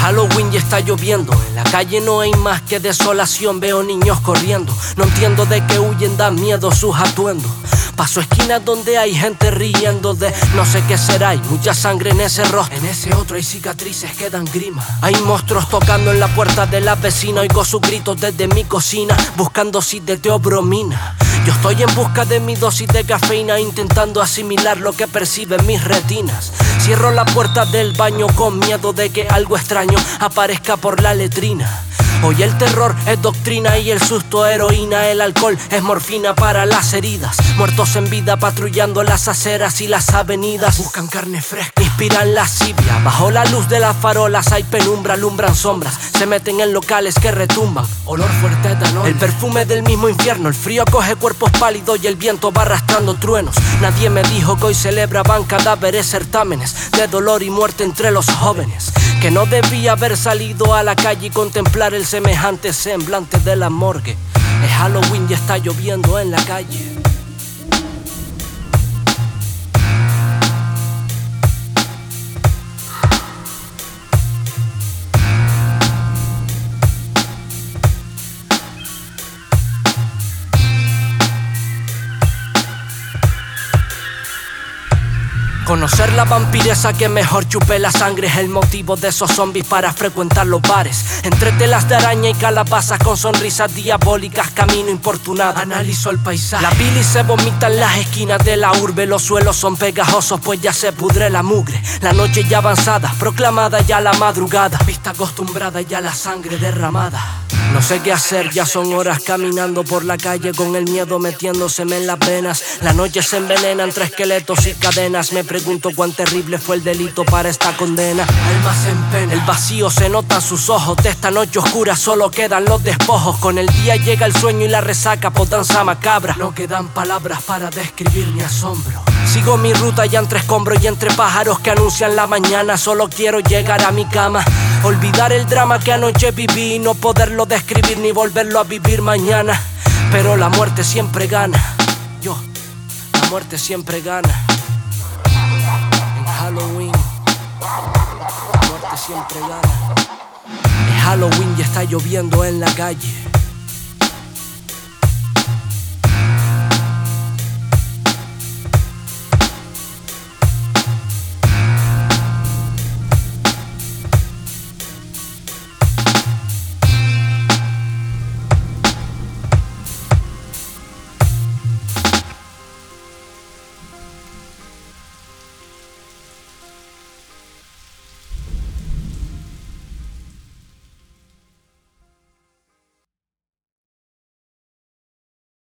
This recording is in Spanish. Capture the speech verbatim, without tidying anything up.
Halloween y está lloviendo, en la calle no hay más que desolación. Veo niños corriendo, no entiendo de qué huyen, da miedo sus atuendos. Paso esquinas donde hay gente riendo de no sé qué será. Hay mucha sangre en ese rostro, en ese otro hay cicatrices que dan grima. Hay monstruos tocando en la puerta de la vecina. Oigo sus gritos desde mi cocina, buscando si de teobromina. Yo estoy en busca de mi dosis de cafeína, intentando asimilar lo que perciben mis retinas. Cierro la puerta del baño con miedo de que algo extraño aparezca por la letrina. Hoy el terror es doctrina y el susto heroína. El alcohol es morfina para las heridas. Muertos en vida patrullando las aceras y las avenidas. Buscan carne fresca, inspiran lascivia. Bajo la luz de las farolas hay penumbra, alumbran sombras. Se meten en locales que retumban, olor fuerte de etanol. El perfume del mismo infierno. El frío coge cuerpos pálidos y el viento va arrastrando truenos. Nadie me dijo que hoy celebraban cadáveres, certámenes de dolor y muerte entre los jóvenes. Que no debía haber salido a la calle y contemplar el semejante semblante de la morgue. Es Halloween y está lloviendo en la calle. Conocer la vampiresa que mejor chupe la sangre es el motivo de esos zombies para frecuentar los bares. Entre telas de araña y calabazas con sonrisas diabólicas, camino importunado, analizo el paisaje. La bilis se vomita en las esquinas de la urbe. Los suelos son pegajosos pues ya se pudre la mugre. La noche ya avanzada, proclamada ya la madrugada. Vista acostumbrada ya la sangre derramada. No sé qué hacer, ya son horas caminando por la calle con el miedo metiéndoseme en las venas. La noche se envenena entre esqueletos y cadenas. Me pregunto cuán terrible fue el delito para esta condena. Almas en pena, el vacío se nota en sus ojos. De esta noche oscura solo quedan los despojos. Con el día llega el sueño y la resaca por danza macabra. No quedan palabras para describir mi asombro. Sigo mi ruta ya entre escombros y entre pájaros que anuncian la mañana. Solo quiero llegar a mi cama, olvidar el drama que anoche viví y no poderlo describir ni volverlo a vivir mañana. Pero la muerte siempre gana. Yo, la muerte siempre gana. En Halloween, la muerte siempre gana. Es Halloween y está lloviendo en la calle.